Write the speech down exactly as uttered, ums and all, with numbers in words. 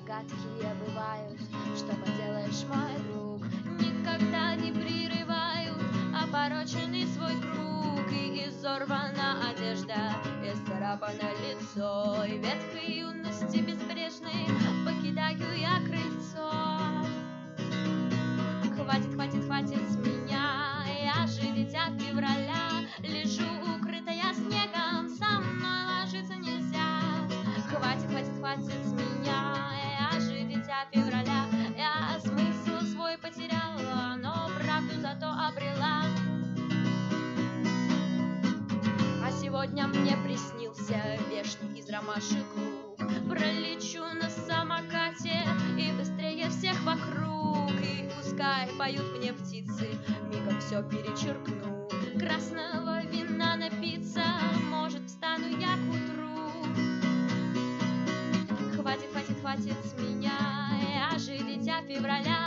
гадкие бывают. Что поделаешь, мой друг, никогда не прерывают опороченный свой круг. И изорвана одежда, и исцарапано лицо, и ветхой юности безбрежной покидаю я крыльцо. Хватит, хватит, хватит с меня, я же дитя февраля, лежу укрытая снегом, со мной ложиться нельзя. Хватит, хватит, хватит с меня, я же дитя февраля, я смысл свой потеряла, но правду зато обрела. А сегодня мне приснился вешний из ромашек луг. Пролечу на самокате и быстрее всех вокруг. И пускай поют мне птицы, мигом все перечеркну. Красного вина напиться, может, встану я к утру. Хватит, хватит, хватит с меня, я же дитя февраля.